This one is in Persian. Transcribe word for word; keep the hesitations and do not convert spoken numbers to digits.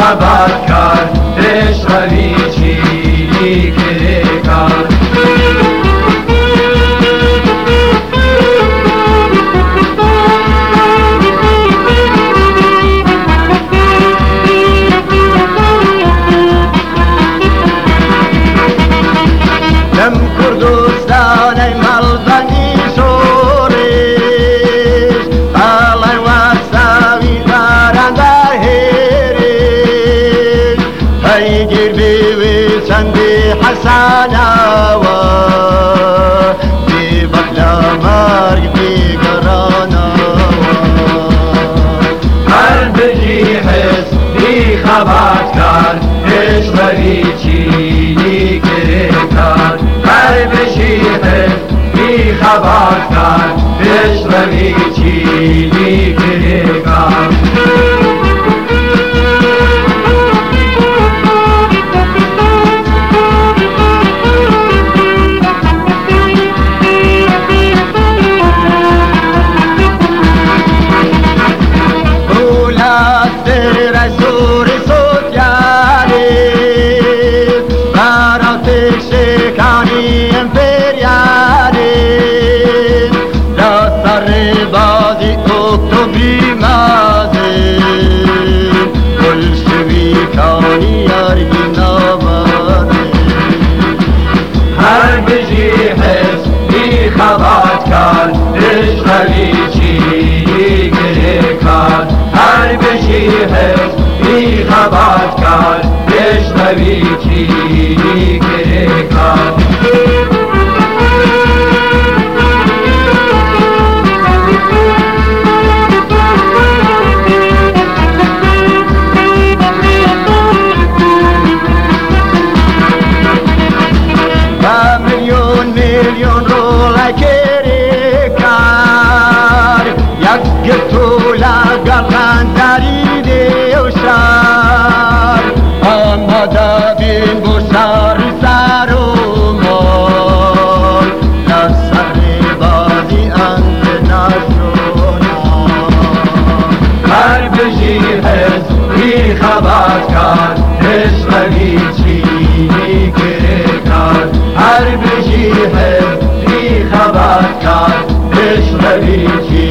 خبر کرد بشنوی چینی که کرد. لم کردستان ملبنی شوریش آلای واساوی دارنده هریش هیگیر بیوی چندی حساناوا بی بکلا مرگ بی گراناوا هر بجی حس بی خبر کرد بشنوی چینی که کرد. هر بجی حس بی خبر کرد بشنوی چینی که کرد. هر بجی حس بی خبر کرد بشنوی چینی که کرد. هر بجی حس بی خبر کرد بشنوی چینی که کرد. میلیون رولا کری کار یک گتولا گردن داری دیوشار آماده بین بسار سر و مال لسر بازی انت نشونا. هر بجی حس بی خبر کرد بشنوی چینی که کرد. هر بجی حس بی خبر کرد بشنوی چینی